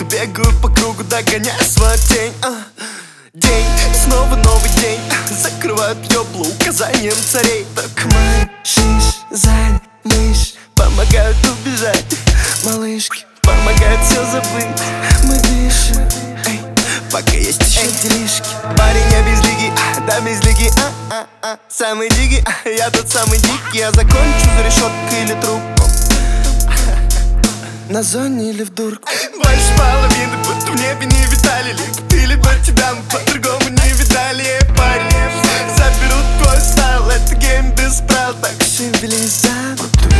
Бегаю по кругу, догоняя свою тень. День, снова новый день. Закрывают ёблу указанием царей. Так мышь, зань, мышь помогают убежать. Малышки помогают все забыть. Мы дышим, эй, пока есть еще делишки. Парень, я без лиги, да без лиги. Самый дикий, я тот самый дикий. Я закончу за решеткой или трубку, на зоне или в дурку. Больше половины, будто в небе не витали. Лепили бы тебя, мы по-другому не видали. Парень, заберут твой стайл, это гейм без правил. Так шевелись, да.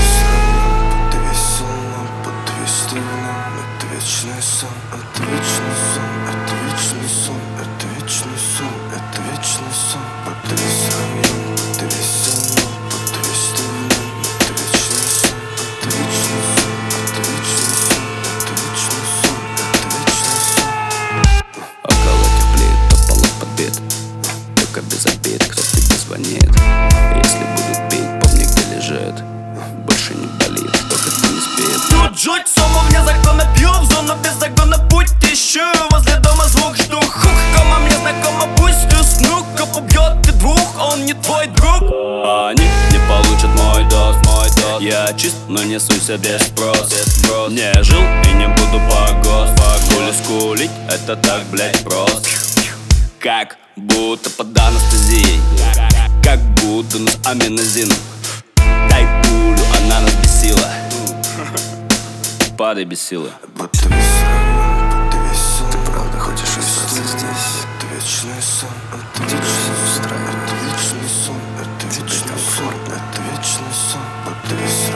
Это вечный сон, это вечный сон, это вечный сон, это вечный сон, это вечный сон. Это весь сон, это весь сон, это вечный сон, это вечный сон, это вечный сон, это вечный сон, это вечный сон. Около теплеет, а полок подбит. Только без обид, кто тебе звонит. Если будут пить, помни, где лежит. Больше не болит, только ты не спит. Тут жуть, сома вне закона, пью в зону без загона. Путь ищу, возле дома звук жду. Хух, кома мне знакома, пусть усну. Коп убьет и двух, он не твой друг. Они не получат мой дос. Я чист, но не суйся без спрос. Не жил и не буду по гос. Хули скулить, это так, блять, просто. Как будто под анестезией, как будто нас аминозином. Дай пулю, она нас бесила. Падай без силы. Это весь сон, ты правда хочешь остаться здесь? Это вечный сон, это вечный сон, это вечный сон, это вечный сон, это вечный сон, это вечный сон.